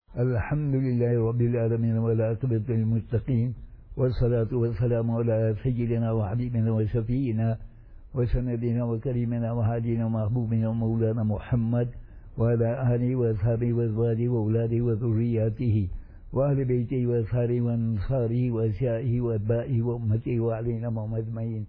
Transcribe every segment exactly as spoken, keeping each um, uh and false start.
الحمد لله رب العالمين والعاقبة للمتقين والصلاة والسلام على سيدنا وحبيبنا وشفينا وسندنا وكريمنا وهادينا ومحبوبنا ومولانا محمد وعلى آله وأصحابه وأزواجه وأولاده وذرياته وأهل بيته وأصحابه وأنصاره وأشيائه وأتباعه وأمته وعلينا معهم أجمعين.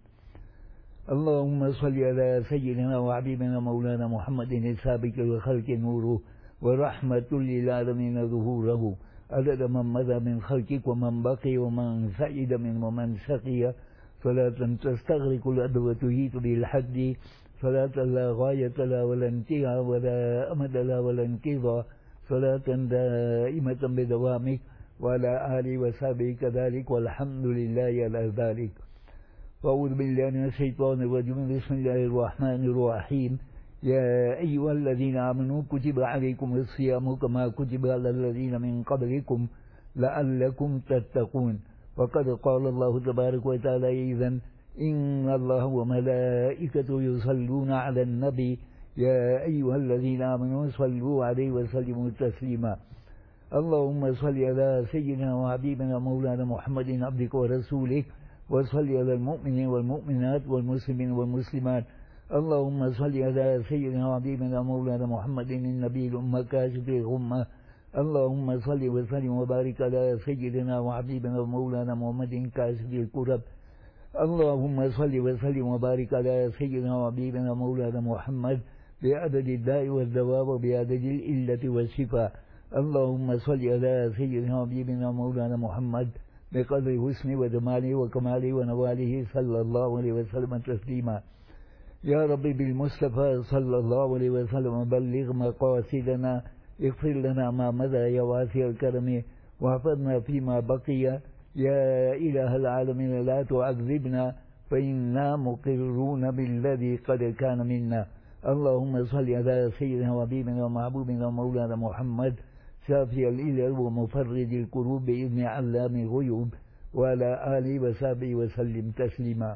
اللهم صل على سيدنا وحبيبنا مولانا محمد السابق وخلق نوره ورحمة للعالمين ظهوره عدد من مضى من خلقك ومن بقي ومن سعد من ومن شقي صلاة تستغرق الأرض وتهيت بالحد صلاة لا غاية لا ولا انتهاء ولا أمد لا ولا انقضاء صلاة دائمة بدوامك وعلى آله وصحبه كذلك والحمد لله على ذلك. وأعوذ بالله من الشيطان الرجيم. بسم الله الرحمن الرحيم. يا أيها الذين آمنوا كتب عليكم الصيام كما كتب على الذين من قبلكم لعلكم تتقون. وقد قال الله تبارك وتعالى إذن إن الله وملائكته يصلون على النبي يا أيها الذين آمنوا صلوا عليه وسلموا تسليما. اللهم صل على سيدنا وحبيبنا مولانا محمد عبدك ورسولك وصل على المؤمنين والمؤمنات والمسلمين والمسلمات. اللهم صل على سيدنا وحبيبنا مولانا محمد النبي الأمة كاشف الغمة. اللهم صل وسلم وبارك على سيدنا وحبيبنا مولانا محمد كاشف الكرب. اللهم صل وسلم وبارك على سيدنا وحبيبنا مولانا محمد بعدد الداء والدواء وبعدد الإلة والشفاء. اللهم صل على سيدنا وحبيبنا مولانا محمد بقدر حسن وجماله وكماله ونواله صلى الله عليه وسلم تسليما. يا رب بالمصطفى صلى الله عليه وسلم بلغ مقاصدنا اغفر لنا ما مضى يا واسع الكرم واحفظنا فيما بقي يا إله العالمين لا تعذبنا فإنا مقرون بالذي قد كان منا. اللهم صل على سيدنا وحبيبنا ومحبوبنا ومولانا محمد شافي الإلل ومفرج الكروب بإذن علام الغيوب وعلى آله وصحبه وسلم تسليما.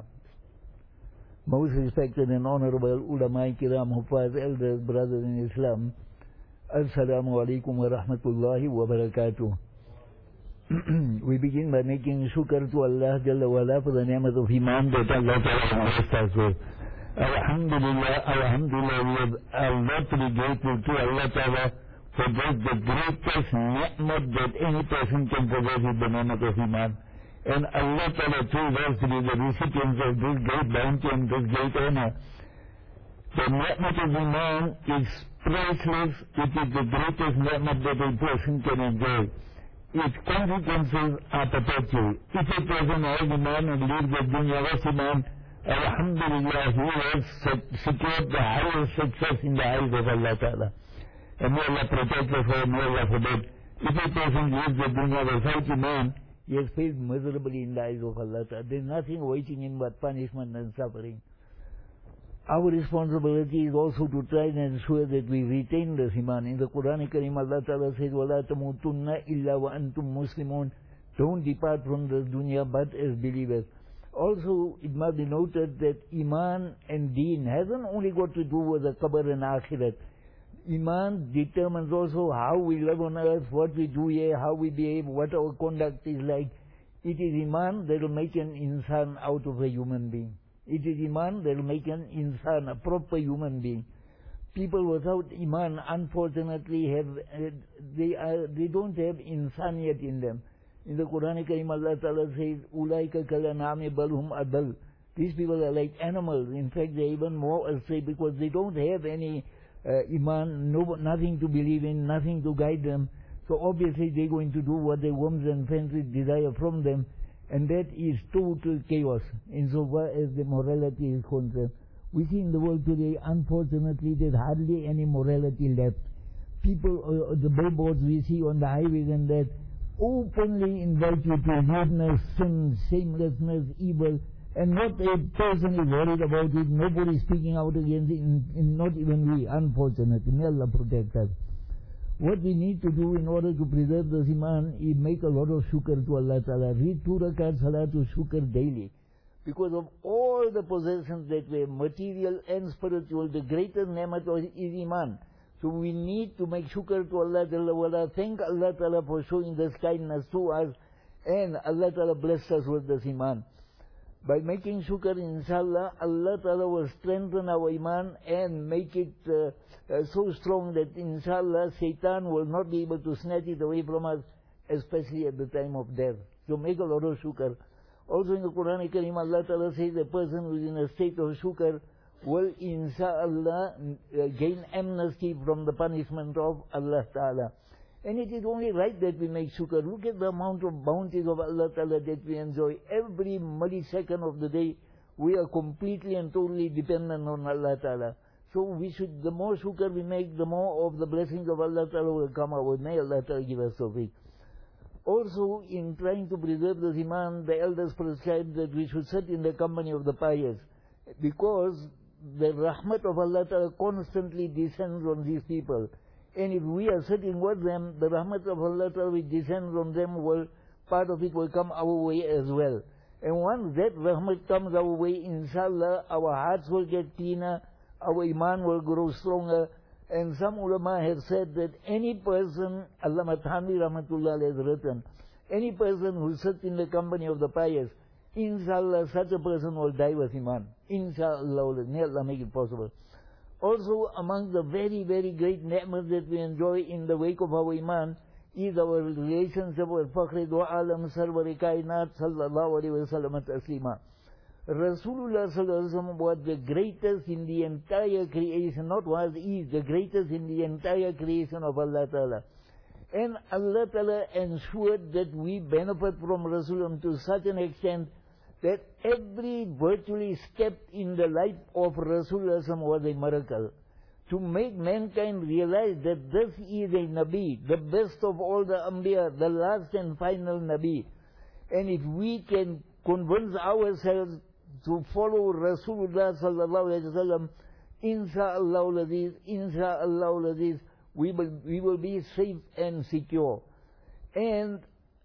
Most respected and honorable ulama kiram, Hufaz, elders, brothers in Islam, Assalamu alaikum wa rahmatullahi wa barakatuh. We begin by making shukr to Allah Jalla wa ala for the ni'mat of Iman that Allah Ta'ala blessed us with. Alhamdulillah, Alhamdulillah, we have a lot to be grateful to Allah Ta'ala for just the greatest ni'mat that any person can possess is the ni'mat of Iman. And Allah Ta'ala chose us to be the recipients of this great bounty and this great honor. The ni'mat of Iman is priceless. It is the greatest ni'mat that a person can enjoy. Its consequences are perpetual. If a person has Iman and lives the dunya was Iman, Alhamdulillah, he has secured the highest success in the eyes of Allah Ta'ala. And may Allah protect us from, may Allah forbid. If a person lives the dunya without Iman, he has failed miserably in the eyes of Allah Ta'ala. There is nothing waiting him but punishment and suffering. Our responsibility is also to try and ensure that we retain this Iman. In the Quran Kareem, Allah Ta'ala says, وَلَا تَمُوتُنَّ إِلَّا وَأَنْتُمْ مُسْلِمُونَ. Don't depart from this dunya but as believers. Also, it must be noted that Iman and Deen hasn't only got to do with the Qabr and Akhirat. Iman determines also how we live on earth, what we do here, how we behave, what our conduct is like. It is Iman that will make an insan out of a human being. It is Iman that will make an insan, a proper human being. People without Iman, unfortunately, have uh, they are they don't have insaniyat in them. In the Quran Kareem, Allah Ta'ala says, "Ulaika kalanami balhum adal." These people are like animals. In fact, they're even more astray because they don't have any Uh, Iman, no, nothing to believe in, nothing to guide them. So obviously they're going to do what their whims and fancies desire from them, and that is total chaos insofar as the morality is concerned. We see in the world today, unfortunately, there's hardly any morality left. People, uh, the billboards we see on the highways and that, openly invite you to rudeness, sin, shamelessness, evil. And what a person is worried about is nobody speaking out against it, in, in not even we, unfortunately. May Allah protect us. What we need to do in order to preserve the Iman is make a lot of shukr to Allah Ta'ala. Read two rakat salatu shukr daily. Because of all the possessions that were material and spiritual, the greatest ni'mat is Iman. So we need to make shukr to Allah Jalla wala, thank Allah Ta'ala for showing this kindness to us, and Allah Ta'ala blessed us with this iman. By making shukr, inshallah, Allah Ta'ala will strengthen our iman and make it uh, uh, so strong that inshallah Shaitan will not be able to snatch it away from us, especially at the time of death. So make a lot of shukr. Also in the Quran Kareem, Allah Ta'ala says a person who is in a state of shukr will inshallah uh, gain amnesty from the punishment of Allah Ta'ala. And it is only right that we make shukr. Look at the amount of bounties of Allah Ta'ala that we enjoy. Every millisecond of the day, we are completely and totally dependent on Allah Ta'ala. So we should, the more shukr we make, the more of the blessings of Allah Ta'ala will come our way. May Allah Ta'ala give us tawfiq. Also, in trying to preserve the iman, the elders prescribed that we should sit in the company of the pious, because the rahmat of Allah Ta'ala constantly descends on these people. And if we are sitting with them, the rahmat of Allah Ta'ala which descends on them, will, part of it will come our way as well. And once that rahmat comes our way, inshallah, our hearts will get cleaner, our iman will grow stronger. And some ulama have said that any person, Allama Thanvi Rahmatullah has written, any person who sits in the company of the pious, inshallah, such a person will die with iman. Inshallah, may Allah make it possible. Also, among the very, very great ni'mat that we enjoy in the wake of our iman is our relationship with Fakhri do Alam Sarwari Kainat Sallallahu Alaihi Wasallam Taslima. Rasulullah Sallallahu Alaihi Wasallam was the greatest in the entire creation, not was, is the greatest in the entire creation of Allah Ta'ala. And Allah Ta'ala ensured that we benefit from Rasulullah to such an extent that every virtually step in the life of Rasulullah was a miracle. To make mankind realize that this is a Nabi, the best of all the Anbiya, the last and final Nabi. And if we can convince ourselves to follow Rasulullah Sallallahu Alaihi Wasallam, Insha'Allah Aziz, Insha'Allah Aziz, we will, we will be safe and secure. And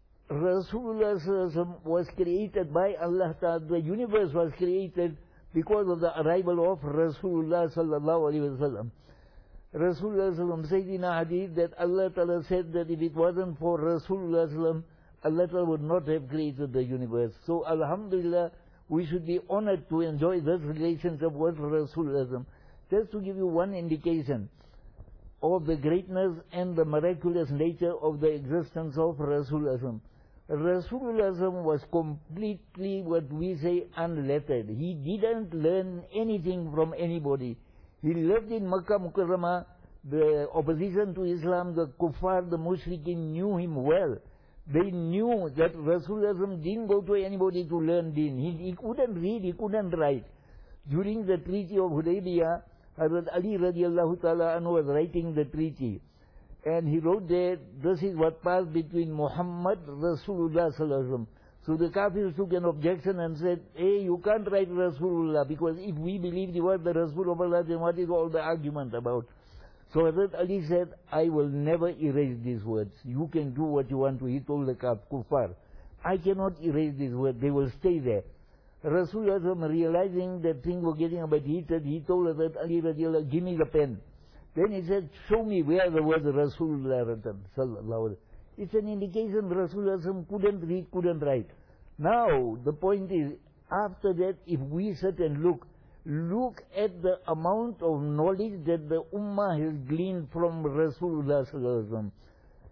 Rasulullah was created by Allah Ta'ala. The universe was created because of the arrival of Rasulullah Sallallahu Alaihi Wasallam. Rasulullah Sallallahu said in a hadith that Allah Ta'ala said that if it wasn't for Rasulullah Sallallahu, Allah Ta'ala would not have created the universe. So Alhamdulillah, we should be honored to enjoy this relationship with Rasulullah. Just to give you one indication of the greatness and the miraculous nature of the existence of Rasulullah. Rasulullah was completely, what we say, unlettered. He didn't learn anything from anybody. He lived in Makkah Mukarramah. The opposition to Islam, the kuffar, the mushrikeen knew him well. They knew that Rasulullah didn't go to anybody to learn deen. He, he couldn't read, he couldn't write. During the Treaty of Hudaybiyah, Hazrat Ali radiallahu ta'ala anhu was writing the treaty. And he wrote there, this is what passed between Muhammad Rasulullah sallallahu alaihi wasallam. So the Kafirs took an objection and said, hey, you can't write Rasulullah, because if we believe the word the Rasul of Allah, then what is all the argument about? So Hazrat Ali said, I will never erase these words. You can do what you want to. He told the kuffar, I cannot erase these words. They will stay there. Rasulullah, realizing that things were getting a bit heated, he told Hazrat Ali radiallahu, give me the pen. Then he said, show me where the word Rasulullah written. Sallallahu. It's an indication Rasulullah couldn't read, couldn't write. Now, the point is, after that, if we sit and look, look at the amount of knowledge that the Ummah has gleaned from Rasulullah Sallallahu Alaihi Wasallam.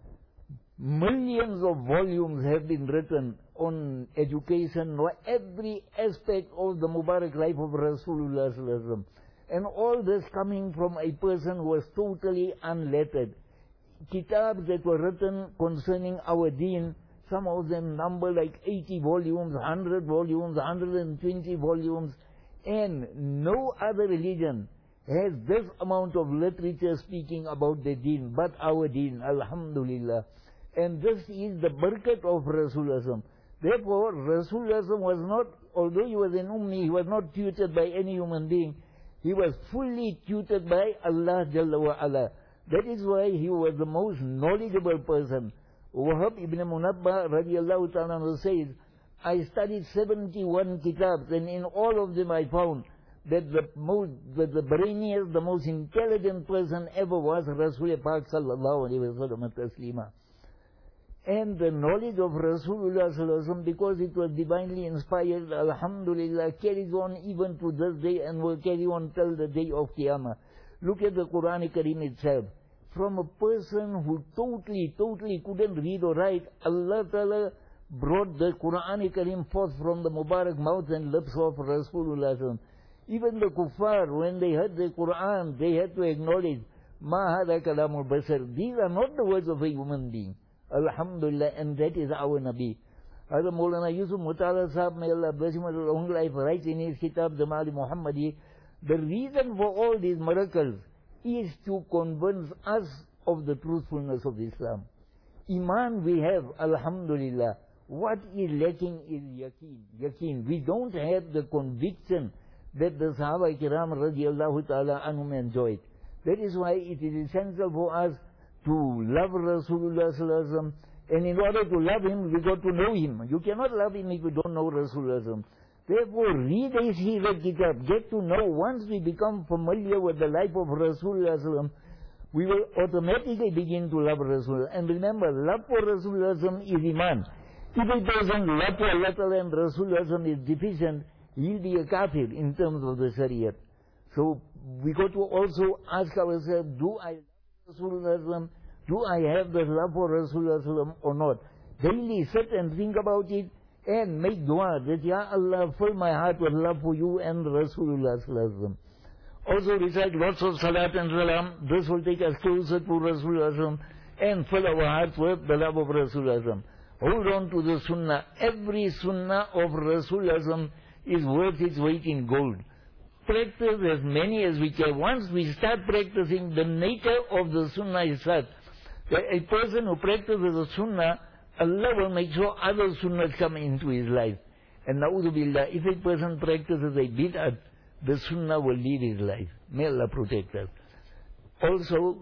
Millions of volumes have been written on education, or every aspect of the Mubarak life of Rasulullah Sallallahu Alaihi Wasallam. And all this coming from a person who was totally unlettered. Kitabs that were written concerning our deen, some of them number like eighty volumes, one hundred volumes, one hundred twenty volumes, and no other religion has this amount of literature speaking about the deen, but our deen, alhamdulillah. And this is the barakat of Rasulullah. Therefore, Rasulullah was not, although he was an ummi, he was not tutored by any human being. He was fully tutored by Allah Jalla wa Ala. That is why he was the most knowledgeable person. Wahab ibn Munabbah radiallahu ta'ala says, I studied seventy-one kitabs, and in all of them I found that the most, that the brainiest, the most intelligent person ever was Rasul Pak sallallahu alayhi wa sallam taslima. And the knowledge of Rasulullah sallallahu alayhi wa sallam, because it was divinely inspired, alhamdulillah, carries on even to this day and will carry on till the day of Qiyamah. Look at the Quran Kareem itself. From a person who totally, totally couldn't read or write, Allah Ta'ala brought the Quran Kareem forth from the Mubarak mouth and lips of Rasulullah sallallahu alayhi wa sallam. Even the kuffar, when they heard the Quran, they had to acknowledge, Ma hada kalamul basar. These are not the words of a human being. Alhamdulillah, and that is our Nabi. Hazrat Maulana Yusuf Mutala Sahab, may Allah bless him with long life, writes in his Kitab Jamali Muhammadi, the reason for all these miracles is to convince us of the truthfulness of Islam. Iman we have, alhamdulillah. What is lacking is yaqeen. Yaqeen. We don't have the conviction that the Sahaba Kiram radiallahu ta'ala anhum enjoyed. That is why it is essential for us to love Rasulullah sallallahu alaihi wasallam, and in order to love him, we got to know him. You cannot love him if you don't know Rasulullah sallallahu alaihi wasallam. Therefore, read his Hira Kitab, get to know. Once we become familiar with the life of Rasulullah sallallahu alaihi wasallam, we will automatically begin to love Rasulullah. And remember, love for Rasulullah sallallahu alaihi wasallam is Iman. If a person love for Allah Ta'ala and Rasulullah sallallahu alaihi wasallam is deficient, he'll be a kafir in terms of the Shariat. So we got to also ask ourselves, do I love Rasulullah sallallahu alaihi wasallam? Do I have the love for Rasulullah sallallahu alaihi wasallam or not? Daily sit and think about it and make dua that, Ya Allah, fill my heart with love for you and Rasulullah sallallahu alaihi wasallam. Also recite lots of salat and salam. This will take us closer to Rasulullah sallallahu alaihi wasallam and fill our hearts with the love of Rasulullah sallallahu alaihi wasallam. Hold on to the sunnah. Every sunnah of Rasulullah sallallahu alaihi wasallam is worth its weight in gold. Practice as many as we can. Once we start practicing, the nature of the sunnah is such that a person who practices the sunnah, Allah will make sure other sunnahs come into his life. And na'udhu billah, if a person practices a bid'ah, the sunnah will lead his life. May Allah protect us. Also,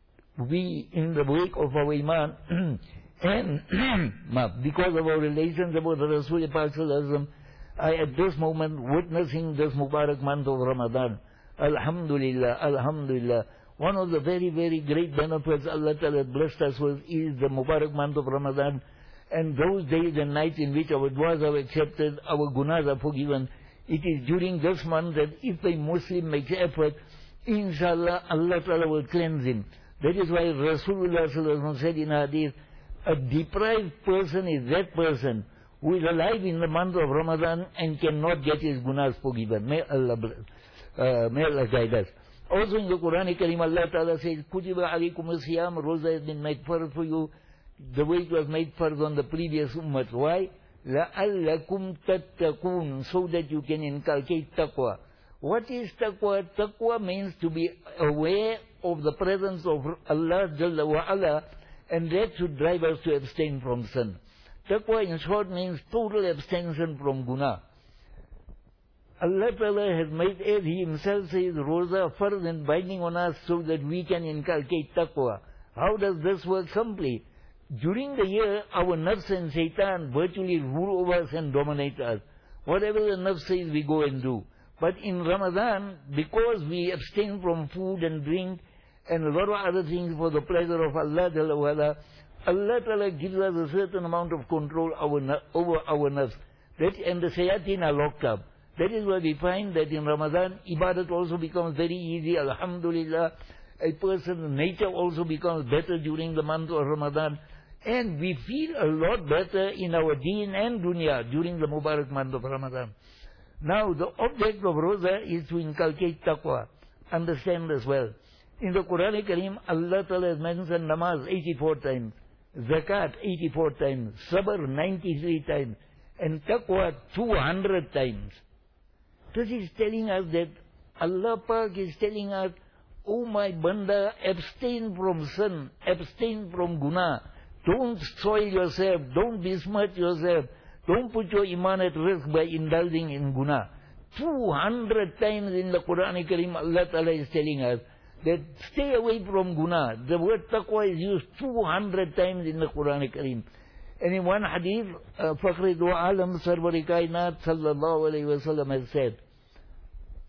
we, in the wake of our iman, and because of our relations about the Rasul Pak sallallahu alaihi wasallam, I at this moment witnessing this Mubarak month of Ramadan. Alhamdulillah, Alhamdulillah. One of the very, very great benefits Allah Ta'ala blessed us with is the Mubarak month of Ramadan. And those days and nights in which our du'as are accepted, our gunas are forgiven. It is during this month that if a Muslim makes effort, inshallah, Allah Ta'ala will cleanse him. That is why Rasulullah sallallahu alaihi wasallam said in hadith, a deprived person is that person who is alive in the month of Ramadan and cannot get his gunas forgiven. May Allah bless, uh, may Allah guide us. Also in the Quran Kareem, Allah Ta'ala says, Kutiba alaykum as-siyam, Roza has been made fard for you, the way it was made fard on the previous ummah. Why? لَأَلَّكُمْ تَتَّقُونَ, so that you can inculcate taqwa. What is taqwa? Taqwa means to be aware of the presence of Allah Jalla wa Ala, and that should drive us to abstain from sin. Taqwa in short means total abstention from guna. Allah Ta'ala has made, as He Himself says, Roza fard and binding on us so that we can inculcate taqwa. How does this work simply? During the year, our nafs and shaitan virtually rule over us and dominate us. Whatever the nafs says, we go and do. But in Ramadan, because we abstain from food and drink and a lot of other things for the pleasure of Allah Jalla wa Ala, Allah Ta'ala gives us a certain amount of control our, over our nafs. That, and the shayateen are locked up. That is why we find that in Ramadan, ibadat also becomes very easy, alhamdulillah. A person's nature also becomes better during the month of Ramadan. And we feel a lot better in our deen and dunya during the Mubarak month of Ramadan. Now, the object of Roza is to inculcate taqwa. Understand as well. In the Quran Kareem, Allah Ta'ala has mentioned namaz eighty-four times, zakat eighty-four times, sabr ninety-three times, and taqwa two hundred times. This is telling us that Allah Pak is telling us, oh my banda, abstain from sin, abstain from guna. Don't soil yourself, don't besmirch yourself, don't put your iman at risk by indulging in guna. two hundred times in the Quran Kareem, Allah Ta'ala is telling us that stay away from guna. The word taqwa is used two hundred times in the Quran Kareem. And in one hadith, uh, Fakhri Dua Alam Sarwari Kainat Sallallahu Alaihi Wasallam has said,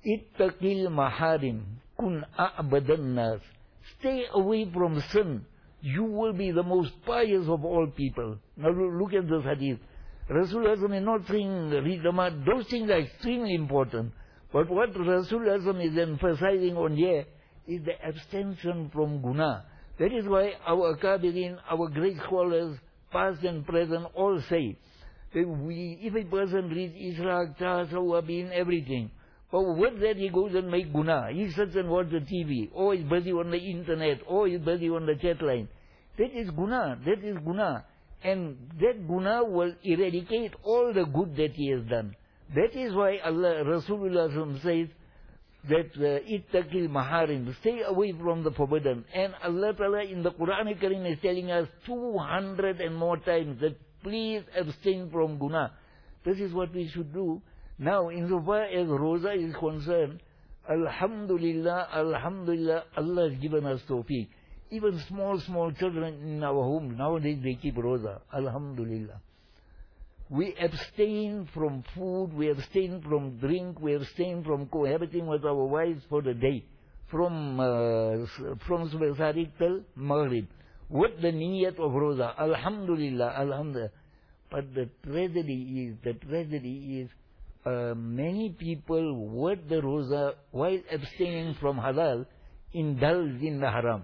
Ittaqil maharim kun a'badan nas. Stay away from sin. You will be the most pious of all people. Now look at this hadith. Rasulullah is not saying read the mat. Those things are extremely important. But what Rasulullah is emphasizing on here is the abstention from guna. That is why our akabirin, our great scholars, past and present, all say that we, if a person reads Ishraq, Tasawwabin, everything, but with that he goes and make guna. He sits and watches the T V, or he's busy on the internet, or he's busy on the chat line. That is guna. That is guna. And that guna will eradicate all the good that he has done. That is why Allah, Rasulullah says that ittaqil maharim, stay away from the forbidden. And Allah Ta'ala in the Quran Karim is telling us two hundred and more times that please abstain from guna. This is what we should do. Now, insofar as Roza is concerned, Alhamdulillah, Alhamdulillah, Allah has given us tawfiq. Even small, small children in our home, nowadays they keep Roza. Alhamdulillah. We abstain from food, we abstain from drink, we abstain from cohabiting with our wives for the day. From uh, from Sadiq till Maghrib. With the niyat of Roza. Alhamdulillah, Alhamdulillah. But the tragedy is, the tragedy is, uh, many people with the Roza, while abstaining from halal, indulge in the haram.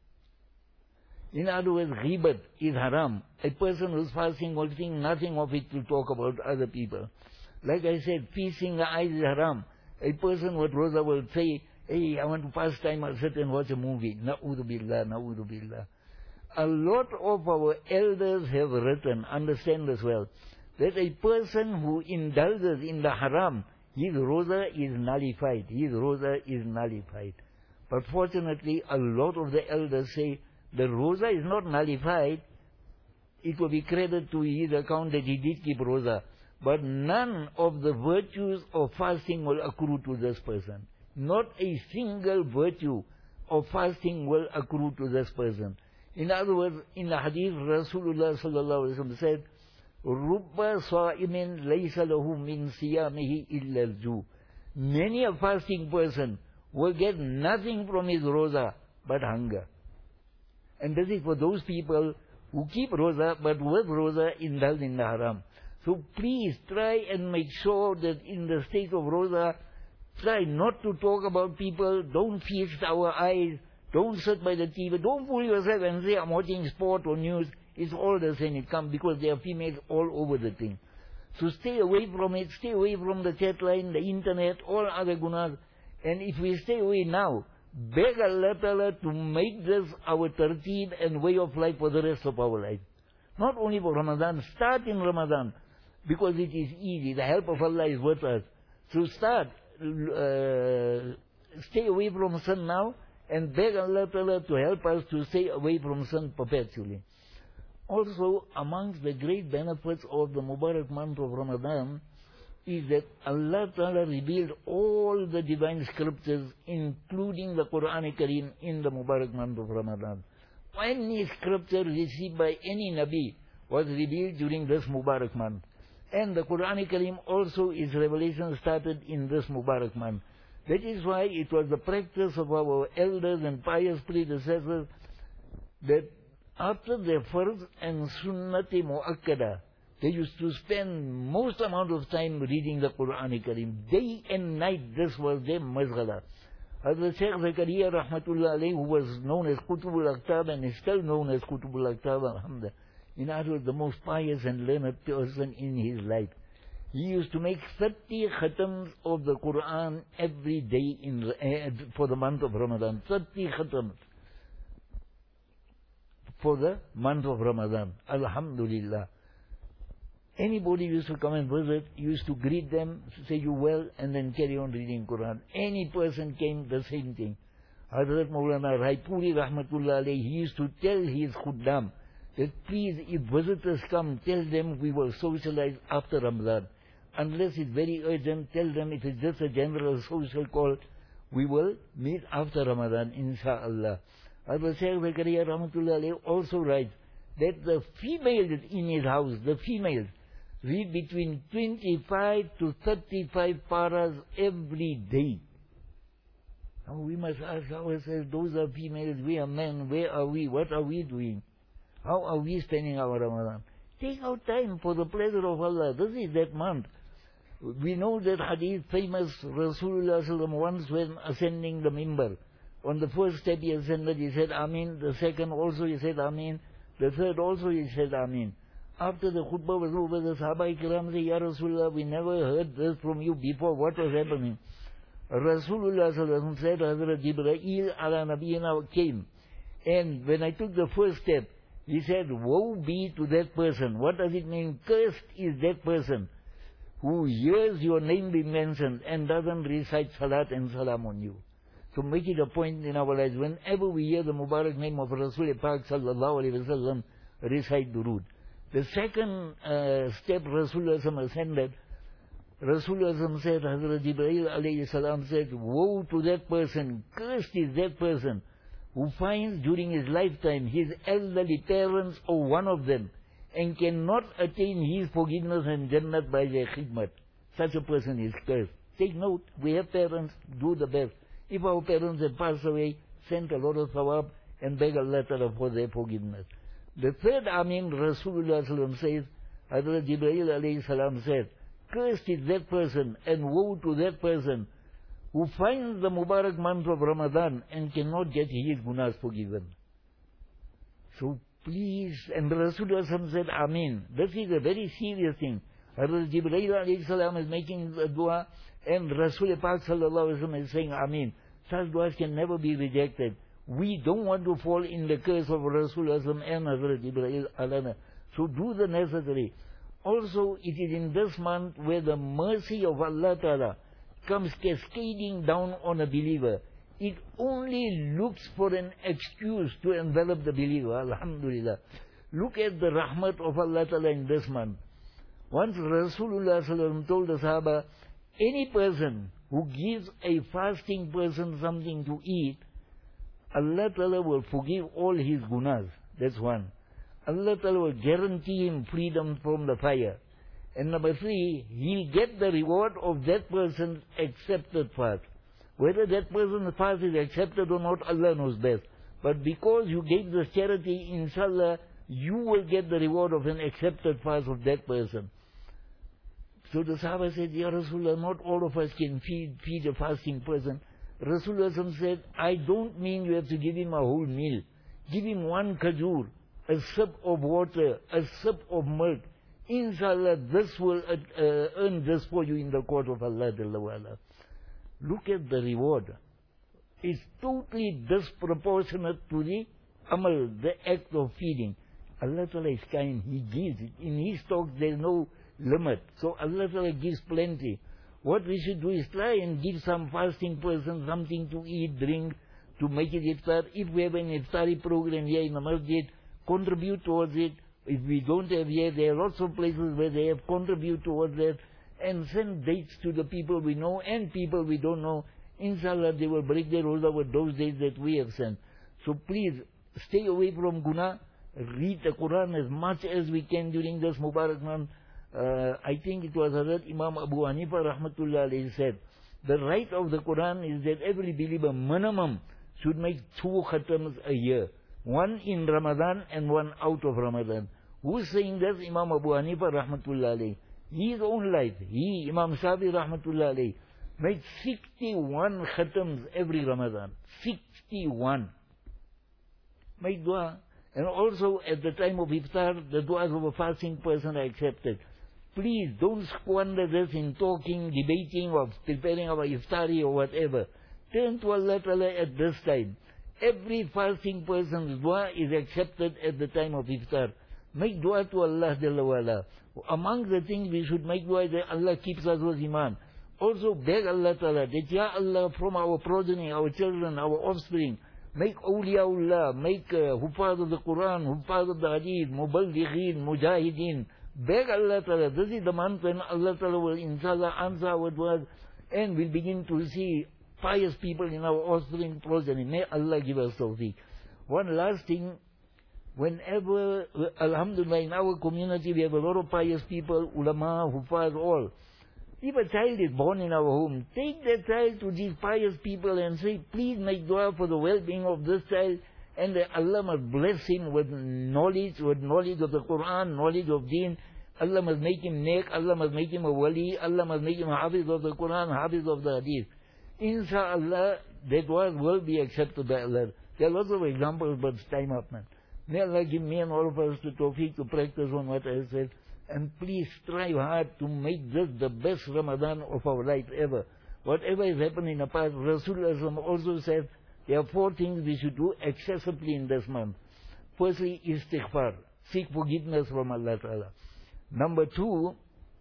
In other words, ghibat is haram. A person who is fasting will think nothing of it to talk about other people. Like I said, feasting the eyes is haram. A person with Roza will say, hey, I want to pass time, I'll sit and watch a movie. Na'udhu billah, na'udhu billah. A lot of our elders have written, understand as well, that a person who indulges in the haram, his Roza is nullified. His Roza is nullified. But fortunately, a lot of the elders say, the Roza is not nullified. It will be credited to his account that he did keep Roza. But none of the virtues of fasting will accrue to this person. Not a single virtue of fasting will accrue to this person. In other words, in the hadith, Rasulullah sallallahu alaihi wasallam said, "Rubba sa'imin laysa lahu min siyamihi illa al-ju." Many a fasting person will get nothing from his Roza but hunger. And this is for those people who keep Roza, but with Roza indulge in the haram. So please try and make sure that in the state of Roza, try not to talk about people, don't feast our eyes, don't sit by the T V, don't fool yourself and say, I'm watching sport or news. It's all the same, it comes because there are females all over the thing. So stay away from it, stay away from the chat line, the internet, all other gunas. And if we stay away now, beg Allah Ta'ala to make this our tarteeb and way of life for the rest of our life. Not only for Ramadan, start in Ramadan, because it is easy, the help of Allah is with us. So start, uh, stay away from sin now, and beg Allah Ta'ala to help us to stay away from sin perpetually. Also, amongst the great benefits of the Mubarak month of Ramadan, is that Allah Ta'ala revealed all the divine scriptures, including the Quran Kareem, in the Mubarak month of Ramadan. Any scripture received by any Nabi was revealed during this Mubarak month. And the Quran Kareem also, its revelation started in this Mubarak month. That is why it was the practice of our elders and pious predecessors that after their farz and sunnati mu'akkada, they used to spend most amount of time reading the Quran Kareem. Day and night, this was their mazghala. Hazrat Shaykh Zakaria Rahmatullah alayhi, who was known as Qutbul Aqtab and is still known as Qutbul Aqtab, alhamdulillah, in other words, the most pious and learned person in his life. He used to make thirty khatams of the Quran every day in uh, for the month of Ramadan. thirty khatams for the month of Ramadan. Alhamdulillah. Anybody used to come and visit, used to greet them, say you well, and then carry on reading Quran. Any person came, the same thing. Hazrat Maulana Raipuri Rahmatullah alayhi, he used to tell his khuddam that please, if visitors come, tell them we will socialize after Ramadan. Unless it's very urgent, tell them if it's just a general social call, we will meet after Ramadan, insha'Allah. Hazrat Shaykh Zakaria Rahmatullah alayhi also writes that the females in his house, the females, read between twenty-five to thirty-five paras every day. Now we must ask ourselves, those are females, we are men, where are we, what are we doing? How are we spending our Ramadan? Take out time for the pleasure of Allah. This is that month. We know that hadith famous, Rasulullah sallallahu alaihi wasallam once when ascending the mimbar, on the first step he ascended, he said Ameen. The second also he said Ameen. The third also he said Ameen. After the khutbah was over, the Sahaba Ikram said, Ya Rasulullah, we never heard this from you before. What was happening? Rasulullah sallallahu alaihi wasallam said, Hazrat Jibreel ala Nabiyina came. And when I took the first step, he said, woe be to that person. What does it mean? Cursed is that person who hears your name be mentioned and doesn't recite salat and salam on you. So make it a point in our lives, whenever we hear the Mubarak name of Rasul Pak sallallahu alaihi wasallam, recite durood. The second uh, step Rasulullah ascended, Rasulullah said, Hazrat Jibreel alayhi salam said, woe to that person, cursed is that person who finds during his lifetime his elderly parents or one of them and cannot attain his forgiveness and Jannat by their khidmat. Such a person is cursed. Take note, we have parents, do the best. If our parents have passed away, send a lot of thawab and beg Allah Ta'ala for their forgiveness. The third Ameen, Rasulullah says, Hazrat Jibreel alayhi salam said, cursed is that person and woe to that person who finds the Mubarak month of Ramadan and cannot get his gunas forgiven. So please, and Rasulullah said, Ameen. This is a very serious thing. Hazrat Jibreel alayhi salam is making a dua and Rasul Pak sallallahu alaihi wasallam is saying, Ameen. Such duas can never be rejected. We don't want to fall in the curse of Rasulullah and Hazrat Jibreel alayhi. So do the necessary. Also, it is in this month where the mercy of Allah Ta'ala comes cascading down on a believer. It only looks for an excuse to envelop the believer. Alhamdulillah. Look at the rahmat of Allah Ta'ala in this month. Once Rasulullah told the Sahaba, any person who gives a fasting person something to eat, Allah Ta'ala will forgive all his gunas. That's one. Allah Ta'ala will guarantee him freedom from the fire. And number three, he'll get the reward of that person's accepted fast. Whether that person's fast is accepted or not, Allah knows best. But because you gave this charity, inshallah, you will get the reward of an accepted fast of that person. So the Sahaba said, Ya Rasulullah, not all of us can feed, feed a fasting person. Rasulullah said, I don't mean you have to give him a whole meal. Give him one kajur, a sip of water, a sip of milk. Inshallah, this will uh, uh, earn this for you in the court of Allah. Look at the reward. It's totally disproportionate to the amal, the act of feeding. Allah Ta'ala is kind. He gives it. In His talk there is no limit. So Allah Ta'ala gives plenty. What we should do is try and give some fasting person something to eat, drink, to make it iftar. If we have an iftari program here in the masjid, contribute towards it. If we don't have here, there are lots of places where they have contribute towards that, and send dates to the people we know and people we don't know. Inshallah, they will break their hold over those dates that we have sent. So please, stay away from guna. Read the Quran as much as we can during this Mubarak month. Uh, I think it was Hazrat Imam Abu Hanifa rahmatullah alayhi said, the right of the Quran is that every believer minimum should make two khatams a year. One in Ramadan and one out of Ramadan. Who's saying this? Imam Abu Hanifa rahmatullah alayhi. His own life, he, Imam Shafi rahmatullah alayhi, made sixty-one khatams every Ramadan. sixty-one. Make dua. And also at the time of iftar, the duas of a fasting person are accepted. Please don't squander this in talking, debating, or preparing our iftari or whatever. Turn to Allah Ta'ala at this time. Every fasting person's dua is accepted at the time of iftar. Make dua to Allah Jalla wa'ala. Among the things we should make dua is that Allah keeps us with iman. Also beg Allah Ta'ala that, Ya Allah, from our progeny, our children, our offspring, make awliyaullah, make uh, hufaz of the Quran, hufaz of the hadith, muballighin, mujahideen. Beg Allah Ta'ala. This is the month when Allah Ta'ala will inshallah answer our duas and we'll begin to see pious people in our offspring progeny. May Allah give us tawfiq. One last thing, whenever, alhamdulillah, in our community we have a lot of pious people, ulama, hufaz, all. If a child is born in our home, take that child to these pious people and say, please make dua for the well-being of this child, and that Allah must bless him with knowledge, with knowledge of the Quran, knowledge of Deen. Allah must make him neck, Allah must make him a wali, Allah must make him a hafiz of the Quran, hafiz of the Hadith. Inshallah, that dua will be accepted by Allah. There are lots of examples, but it's time up, man. May Allah give me and all of us the tawfiq to practice on what I said. And please strive hard to make this the best Ramadan of our life ever. Whatever has happened in the past, Rasulullah also said, there are four things we should do excessively in this month. Firstly, istighfar. Seek forgiveness from Allah Ta'ala. Number two,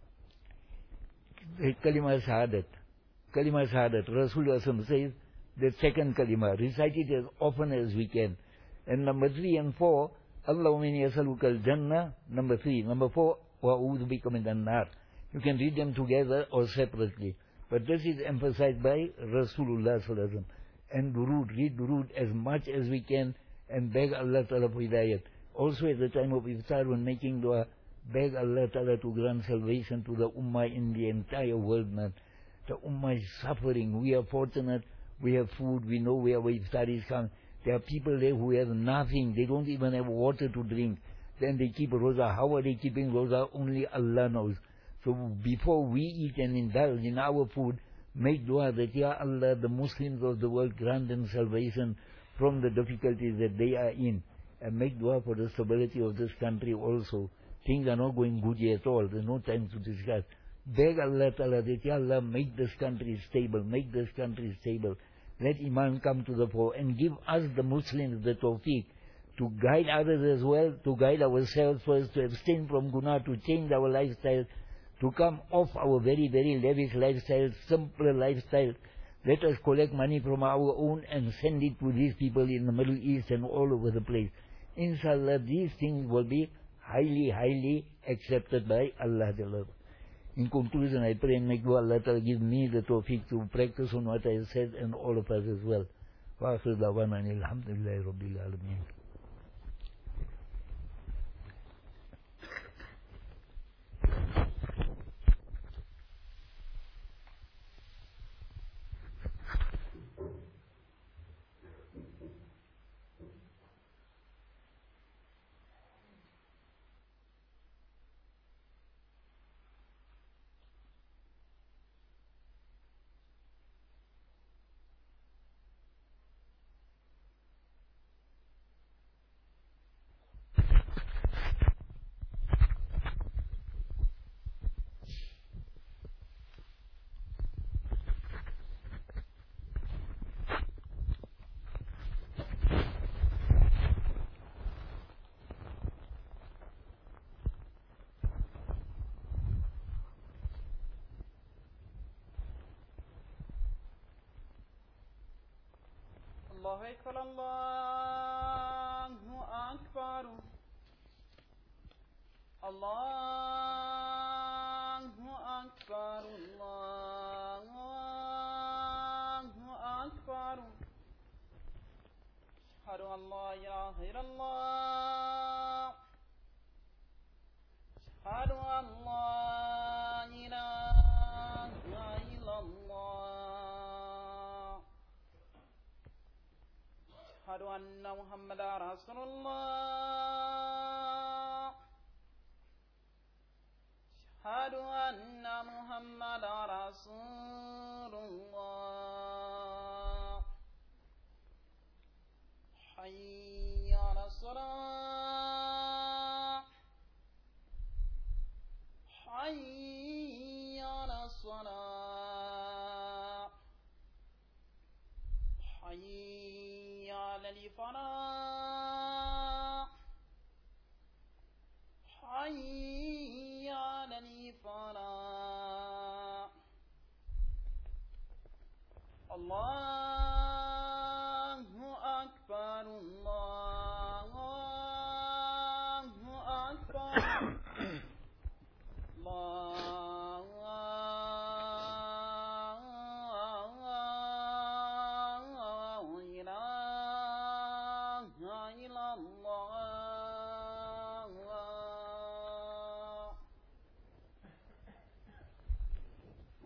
kalima shahadat. Kalima shahadat. Rasulullah says, the second kalima. Recite it as often as we can. And number three and four, Allahumma inni as'aluka al-jannah. Number three. Number four, wa'udhu bika min an-nar. You can read them together or separately. But this is emphasized by Rasulullah sallallahu alaihi wasallam. And durood, read durood as much as we can and beg Allah Ta'ala for hidayat. Also at the time of iftar when making dua, beg Allah Ta'ala to grant salvation to the ummah in the entire world, man. The ummah is suffering. We are fortunate. We have food. We know where our iftar is coming. There are people there who have nothing. They don't even have water to drink. Then they keep roza. How are they keeping roza? Only Allah knows. So before we eat and indulge in our food, make dua that, Ya Allah, the Muslims of the world grant them salvation from the difficulties that they are in. And make dua for the stability of this country also. Things are not going good yet at all. There's no time to discuss. Beg Allah Ta'ala that, Ya Allah, make this country stable. Make this country stable. Let Iman come to the fore and give us, the Muslims, the tawfiq to guide others as well, to guide ourselves first, to abstain from guna, to change our lifestyle, to come off our very, very lavish lifestyle, simpler lifestyle. Let us collect money from our own and send it to these people in the Middle East and all over the place. Inshallah, these things will be highly, highly accepted by Allah. In conclusion, I pray and make dua Allah Ta'ala give me the tawfiq to practice on what I have said and all of us as well. Wa akhir da'wana alhamdulillahi rabbil alameen. الله أكبر الله أكبر الله أكبر الله أكبر أشهد أن لا إله إلا الله أشهد أن لا إله إلا الله أشهد أن محمدا رسول الله أشهد أن محمدا رسول الله حي على الصلاة حي على الصلاة حي على الفلاح حي على الفلاح الله أكبر الله أكبر الله إله إلا الله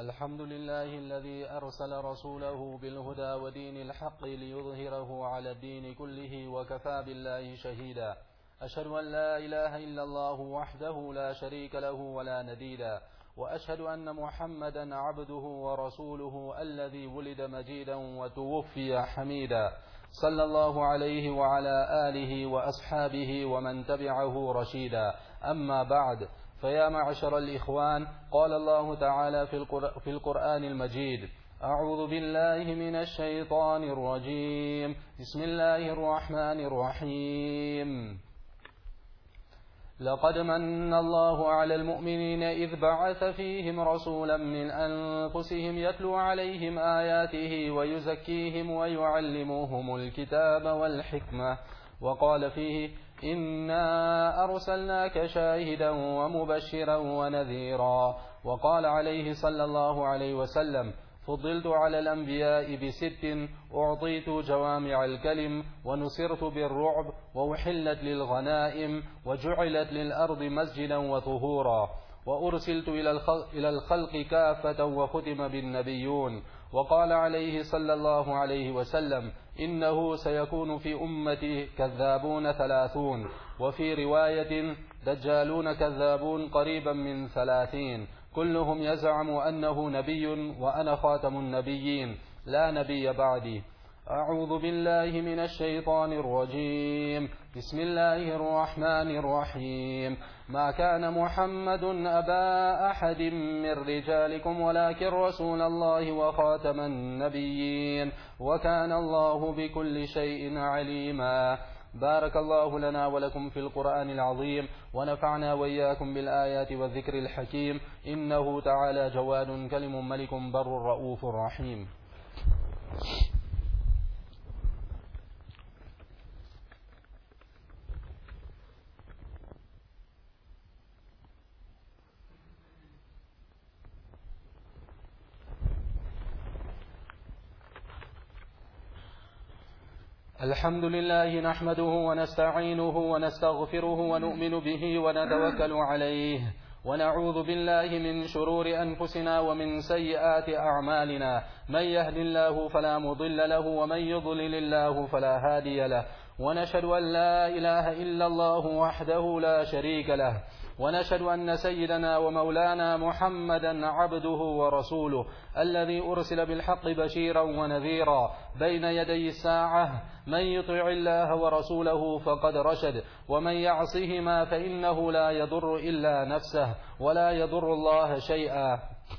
الحمد لله الذي أرسل رسوله بالهدى ودين الحق ليظهره على الدين كله وكفى بالله شهيدا. أشهد أن لا إله إلا الله وحده لا شريك له ولا نديدا، وأشهد أن محمدا عبده ورسوله الذي ولد مجيدا وتوفي حميدا، صلى الله عليه وعلى آله وأصحابه ومن تبعه رشيدا. أما بعد، فيا معشر الإخوان، قال الله تعالى في القرآن المجيد: أعوذ بالله من الشيطان الرجيم، بسم الله الرحمن الرحيم. لقد من الله على المؤمنين إذ بعث فيهم رسولا من أنفسهم يتلو عليهم آياته ويزكيهم ويعلمهم الكتاب والحكمة، وقال فيه: إنا أرسلناك شاهدا ومبشرا ونذيرا. وقال عليه صلى الله عليه وسلم: فضلت على الأنبياء بست، أعطيت جوامع الكلم، ونصرت بالرعب، وأحلت للغنائم، وجعلت للأرض مسجدا وطهورا، وأرسلت إلى الخلق كافة وختم بالنبيون. وقال عليه صلى الله عليه وسلم: إنه سيكون في أمتي كذابون ثلاثون، وفي رواية دجالون كذابون قريبا من ثلاثين، كلهم يزعم أنه نبي وأنا خاتم النبيين لا نبي بعدي. أعوذ بالله من الشيطان الرجيم، بسم الله الرحمن الرحيم. ما كان محمد أبا أحد من رجالكم ولكن رسول الله وخاتم النبيين، وكان الله بكل شيء عليما. بارك الله لنا ولكم في القرآن العظيم، ونفعنا وإياكم بالآيات والذكر الحكيم، إنه تعالى جواد كلم ملك بر رؤوف رحيم. الحمد لله نحمده ونستعينه ونستغفره ونؤمن به ونتوكل عليه، ونعوذ بالله من شرور أنفسنا ومن سيئات أعمالنا، من يهد الله فلا مضل له ومن يضلل الله فلا هادي له، ونشهد أن لا إله إلا الله وحده لا شريك له، ونشهد أن سيدنا ومولانا محمدا عبده ورسوله الذي أرسل بالحق بشيرا ونذيرا بين يدي الساعة. من يطع الله ورسوله فقد رشد، ومن يعصهما فإنه لا يضر إلا نفسه ولا يضر الله شيئا.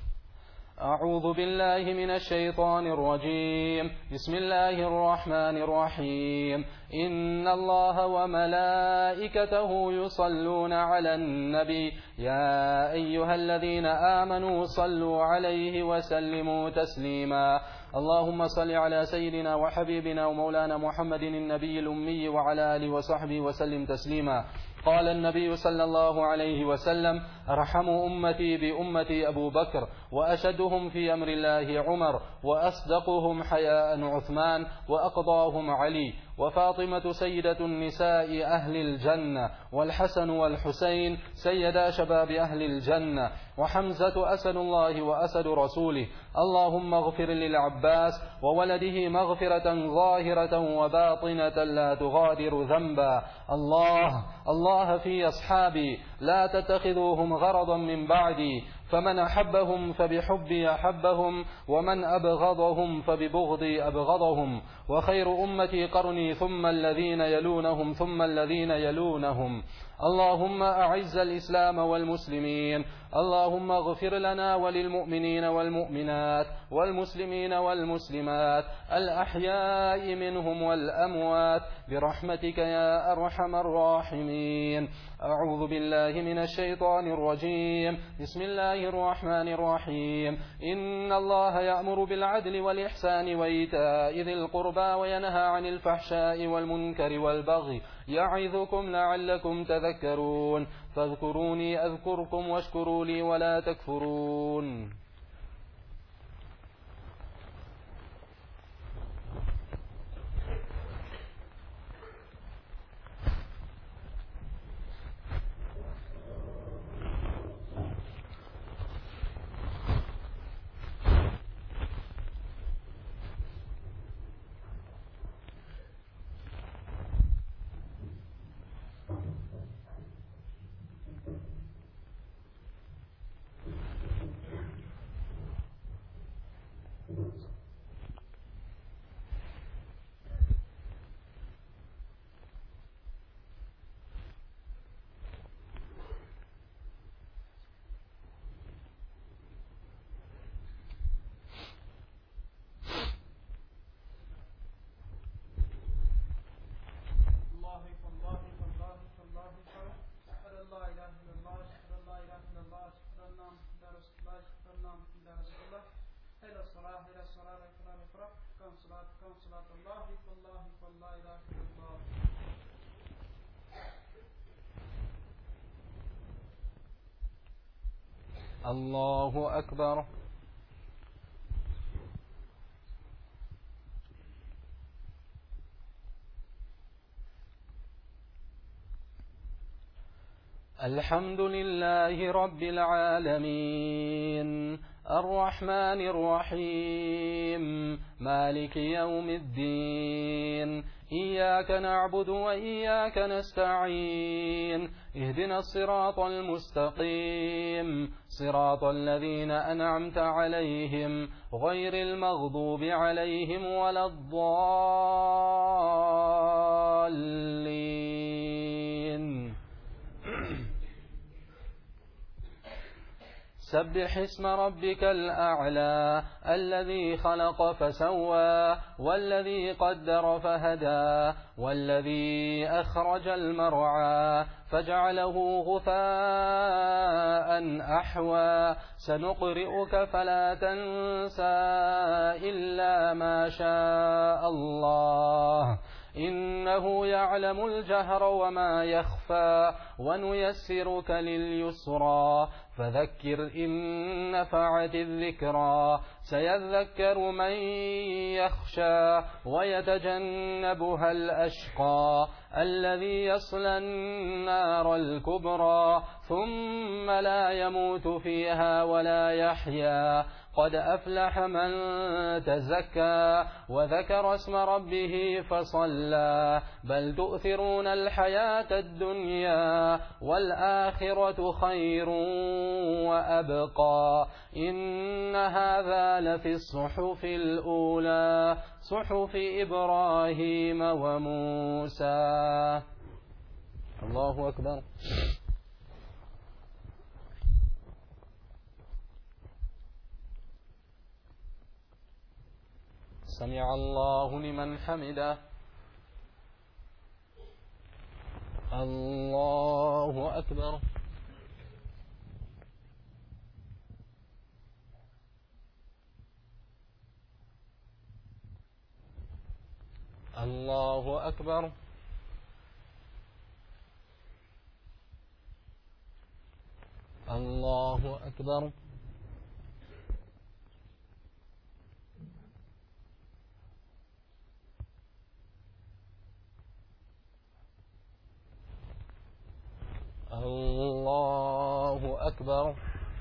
أعوذ بالله من الشيطان الرجيم، بسم الله الرحمن الرحيم. إن الله وملائكته يصلون على النبي، يا أيها الذين آمنوا صلوا عليه وسلموا تسليما. اللهم صل على سيدنا وحبيبنا ومولانا محمد النبي الأمي وعلى آله وصحبه وسلم تسليما. قال النبي صلى الله عليه وسلم: أرحم أمتي بأمتي أبو بكر، وأشدهم في أمر الله عمر، وأصدقهم حياء عثمان، وأقضاهم علي، وفاطمة سيدة النساء أهل الجنة، والحسن والحسين سيدا شباب أهل الجنة، وحمزة أسد الله وأسد رسوله. اللهم اغفر للعباس وولده مغفرة ظاهرة وباطنة لا تغادر ذنبا. الله الله في أصحابي لا تتخذوهم غرضا من بعدي، فمن أحبهم فبحبي أحبهم، ومن أبغضهم فببغضي أبغضهم. وخير أمتي قرني ثم الذين يلونهم ثم الذين يلونهم. اللهم أعز الإسلام والمسلمين، اللهم اغفر لنا وللمؤمنين والمؤمنات والمسلمين والمسلمات الأحياء منهم والأموات برحمتك يا أرحم الراحمين. أعوذ بالله من الشيطان الرجيم، بسم الله الرحمن الرحيم. إن الله يأمر بالعدل والإحسان وإيتاء ذي القربى وينهى عن الفحشاء والمنكر والبغي، يعظكم لعلكم تذكرون. فاذكروني أذكركم واشكروا لي ولا تكفرون. كان صلاة كان صلاة الله فالله فالله إله إلا الله. الله أكبر. الحمد لله رب العالمين الرحمن الرحيم مالك يوم الدين إياك نعبد وإياك نستعين اهدنا الصراط المستقيم صراط الذين أنعمت عليهم غير المغضوب عليهم ولا الضالين. سبح اسم ربك الأعلى الذي خلق فسوى والذي قدر فهدى والذي أخرج المرعى فجعله غثاء أحوى سنقرئك فلا تنسى إلا ما شاء الله إنه يعلم الجهر وما يخفى ونيسرك لليسرى فذكر إن نفعت الذكرى سيذكر من يخشى ويتجنبها الأشقى الذي يصلى النار الكبرى ثم لا يموت فيها ولا يحيا قد أفلح من تزكى وذكر اسم ربه فصلى بل تؤثرون الحياة الدنيا والآخرة خير وأبقى إن هذا لفي الصحف الأولى صحف إبراهيم وموسى. الله أكبر. سمع الله لمن حمده. الله أكبر. الله أكبر. الله أكبر. الله أكبر.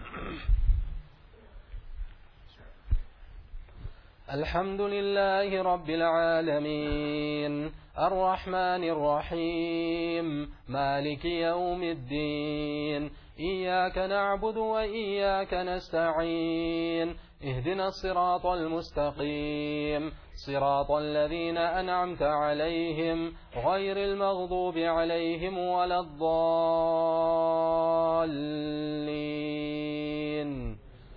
الحمد لله رب العالمين الرحمن الرحيم مالك يوم الدين إياك نعبد وإياك نستعين اهدنا الصراط المستقيم صراط الذين أنعمت عليهم غير المغضوب عليهم ولا الضالين.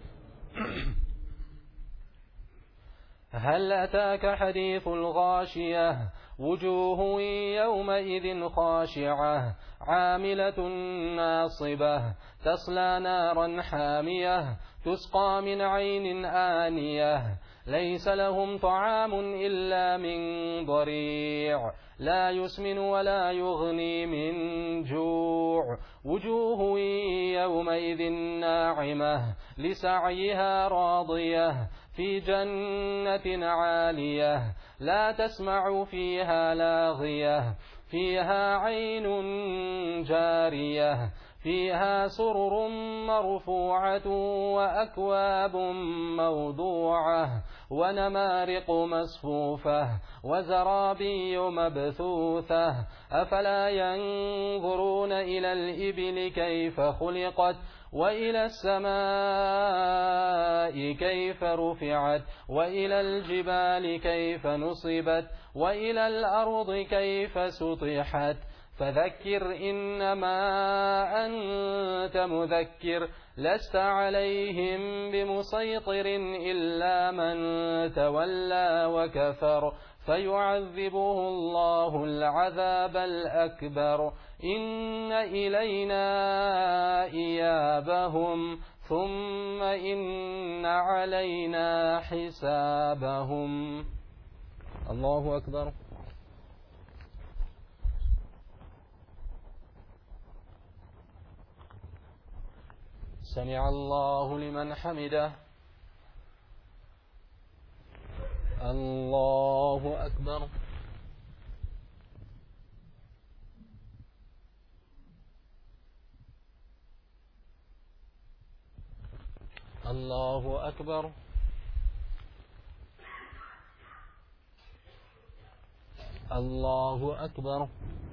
هل أتاك حديث الغاشية وجوه يومئذ خاشعة عاملة ناصبة تصلى نارا حامية تسقى من عين آنية ليس لهم طعام إلا من ضريع لا يسمن ولا يغني من جوع وجوه يومئذ ناعمة لسعيها راضية في جنة عالية لا تسمع فيها لاغية فيها عين جارية فيها سرر مرفوعة وأكواب موضوعة ونمارق مصفوفة وزرابي مبثوثة أفلا ينظرون إلى الإبل كيف خلقت وإلى السماء كيف رفعت وإلى الجبال كيف نصبت وإلى الأرض كيف سطحت فذكر إنما أنت مذكر لست عليهم بمسيطر إلا من تولى وكفر فيعذبه الله العذاب الأكبر إن إلينا إيابهم ثم إن علينا حسابهم. الله أكبر. سمع الله لمن حمده. الله أكبر. الله أكبر. الله أكبر.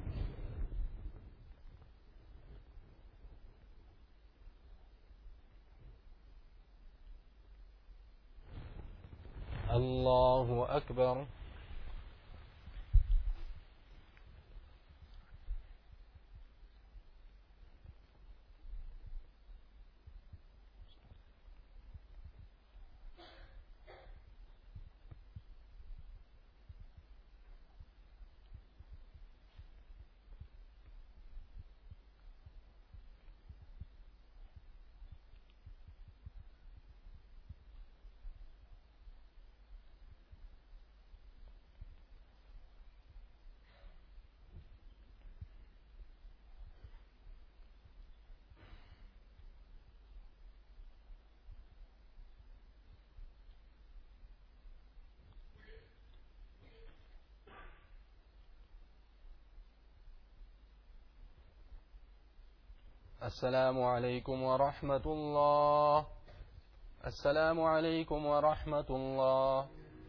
الله أكبر. السلام عليكم ورحمة الله. السلام عليكم ورحمة الله.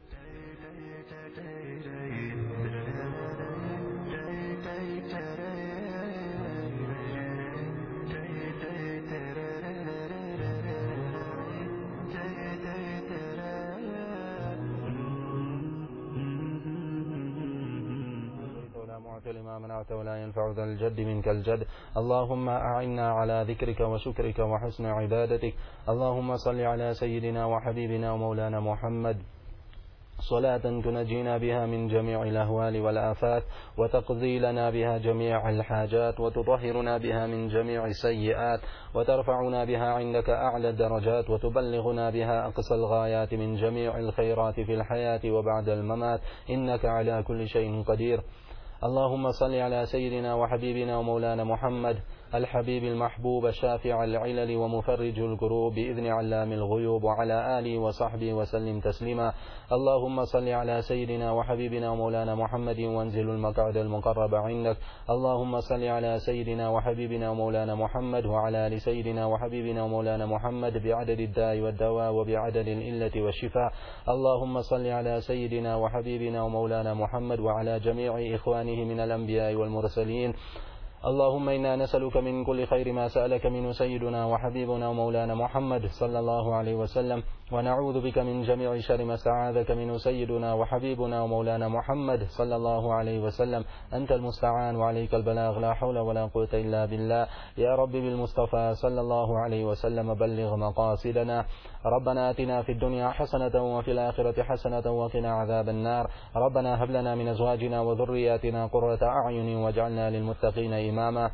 لما منعت ولا ينفع ذا الجد منك الجد. اللهم أعنا على ذكرك وشكرك وحسن عبادتك. اللهم صل على سيدنا وحبيبنا ومولانا محمد صلاة تنجينا بها من جميع الأهوال والآفات وتقضي لنا بها جميع الحاجات وتطهرنا بها من جميع السيئات وترفعنا بها عندك أعلى الدرجات وتبلغنا بها أقصى الغايات من جميع الخيرات في الحياة وبعد الممات إنك على كل شيء قدير. اللهم صل على سيدنا وحبيبنا ومولانا محمد الحبيب المحبوب شافع العلل ومفرج الكروب بإذن علام الغيوب وعلى آله وصحبه وسلم تسليما. اللهم صل على سيدنا وحبيبنا ومولانا محمد وانزل المقعد المقرب عندك. اللهم صل على سيدنا وحبيبنا ومولانا محمد وعلى آل سيدنا وحبيبنا ومولانا محمد بعدد الداء والدواء وبعدد الإلة والشفاء. اللهم صل على سيدنا وحبيبنا ومولانا محمد وعلى جميع إخوانه من الأنبياء والمرسلين. اللهم إنا نسألك من كل خير ما سألك منه سيدنا وحبيبنا ومولانا محمد صلى الله عليه وسلم ونعوذ بك من جميع شر ما استعاذك منه سيدنا وحبيبنا ومولانا محمد صلى الله عليه وسلم. أنت المستعان وعليك البلاغ لا حول ولا قوة إلا بالله. يا رب بالمصطفى صلى الله عليه وسلم بلغ مقاصدنا. ربنا آتنا في الدنيا حسنة وفي الآخرة حسنة وقنا عذاب النار. ربنا هب لنا من أزواجنا وذرياتنا قرة أعين واجعلنا للمتقين إماما.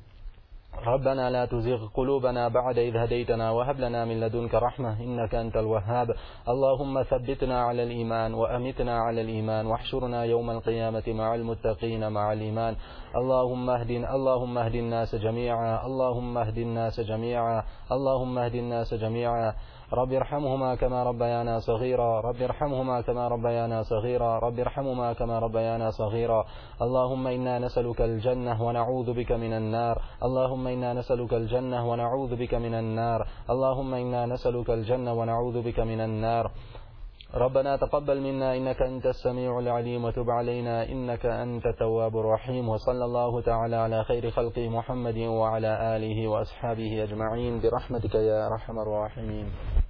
ربنا لا تزغ قلوبنا بعد إذ هديتنا وهب لنا من لدنك رحمة إنك أنت الوهاب. اللهم ثبتنا على الإيمان وأمتنا على الإيمان واحشرنا يوم القيامة مع المتقين مع الإيمان. اللهم اهدنا اللهم اهد الناس جميعا. اللهم اهد الناس جميعا. اللهم اهد الناس جميعا. رب ارحمهما كما ربيانا صغيرا. رب ارحمهما كما ربيانا صغيرا. رب ارحمهما كما ربيانا صغيرا. اللهم إنا نسألك الجنة ونعوذ بك من النار. اللهم إنا نسألك الجنة ونعوذ بك من النار. اللهم إنا نسألك الجنة ونعوذ بك من النار. ربنا تقبل منا إنك أنت السميع العليم وتب علينا إنك أنت التواب الرحيم. وصلى الله تعالى على خير خلقه محمد وعلى آله وأصحابه أجمعين برحمتك يا أرحم الراحمين.